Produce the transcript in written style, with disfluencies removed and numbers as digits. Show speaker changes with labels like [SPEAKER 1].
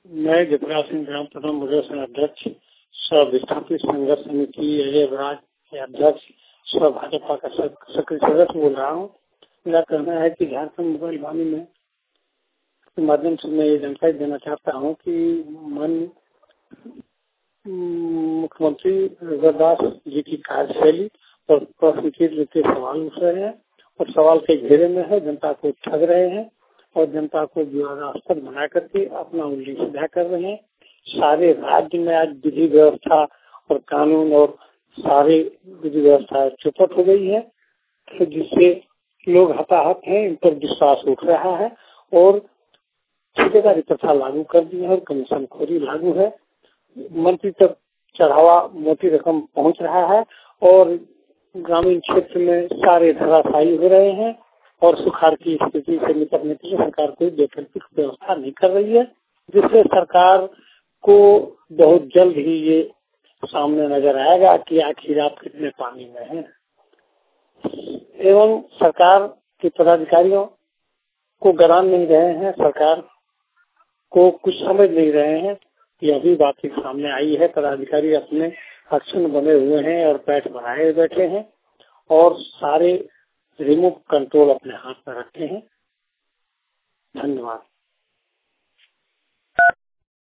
[SPEAKER 1] मैं जगराज सिंह ग्राम प्रथम मुजस्सर अध्यक्ष सह विस्थापित संघर्ष समिति अजय बराज के अध्यक्ष सह भाजपा का सक्रिय सदस्य बोल रहा हूँ। मेरा कहना है कि झारखंड मोबाइल वाणी में के माध्यम से मैं ये जानकारी देना चाहता हूँ कि मुख्यमंत्री रघुदास जी की कार्यशैली और प्रश्न के सवाल उठ रहे हैं और सवाल के घेरे में है, जनता को ठग रहे हैं और जनता को विवादास्पद बना करके अपना उंगली सीधा कर रहे हैं। सारे राज्य में आज विधि व्यवस्था और कानून और सारे विधि व्यवस्था चौपट हो गई है, तो जिससे लोग हताहत हैं, इन पर विश्वास उठ रहा है और ठेकेदारी प्रथा लागू कर दी है और कमीशन खोरी लागू है। मंत्री तक चढ़ावा मोटी रकम पहुंच रहा है और ग्रामीण क्षेत्र में सारे धराशायी हो रहे हैं और सुखाड़ की स्थिति से निपटने के लिए सरकार कोई वैकल्पिक व्यवस्था नहीं कर रही है, जिससे सरकार को बहुत जल्द ही ये सामने नजर आएगा कि आखिर आप कितने पानी में हैं। एवं सरकार के पदाधिकारियों को गरान नहीं रहे हैं, सरकार को कुछ समझ नहीं रहे हैं। यह भी बात सामने आई है। पदाधिकारी अपने एक्शन बने हुए हैं और पैठ बनाए बैठे हैं और सारे रिमोट कंट्रोल अपने हाथ में रखे हैं। धन्यवाद।